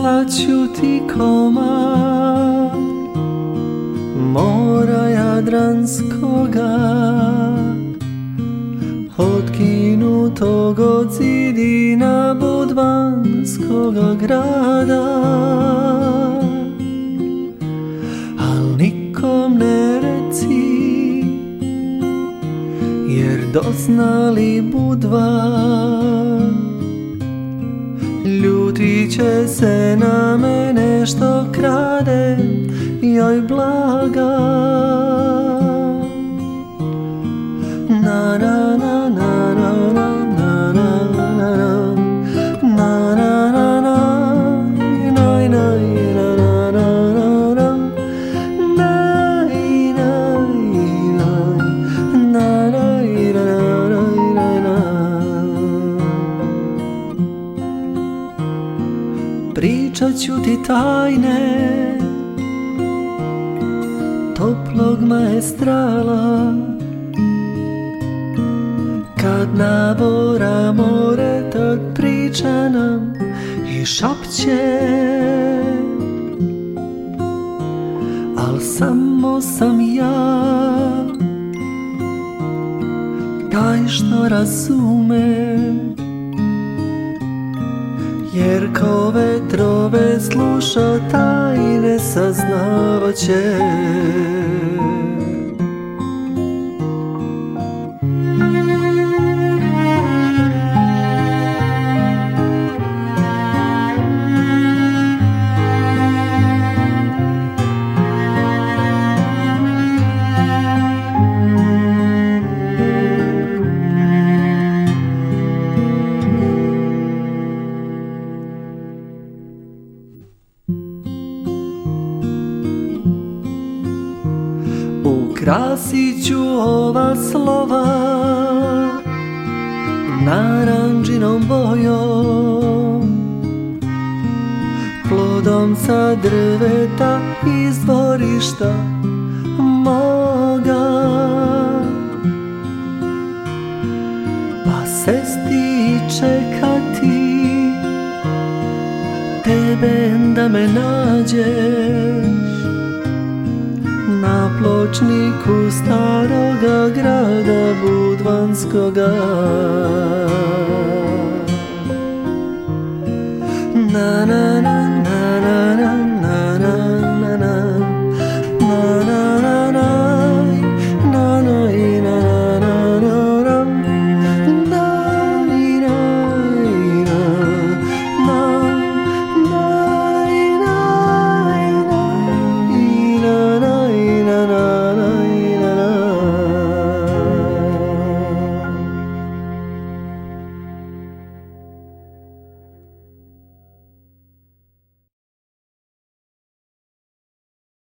poslaću ti komad mora jadranskoga, otkinutog od zidina budvanskoga grada. Al nikom ne reci, jer doznali Budvan, ljuti će se na mene što krade joj blaga. Na na na na na na na na na na na na. Pričat ću ti tajne toplog maestrala, kad nabora more, tad priča nam i šapće. Al samo sam ja taj što razume, jer ko vetrove sluša tajne saznavaće. Ukrasit ću ova slova naranđinom bojom, plodom sa drveta iz dvorišta moga. Pa se sti čekati tebe da me nađeš na pločniku staroga grada budvanskoga. Na na na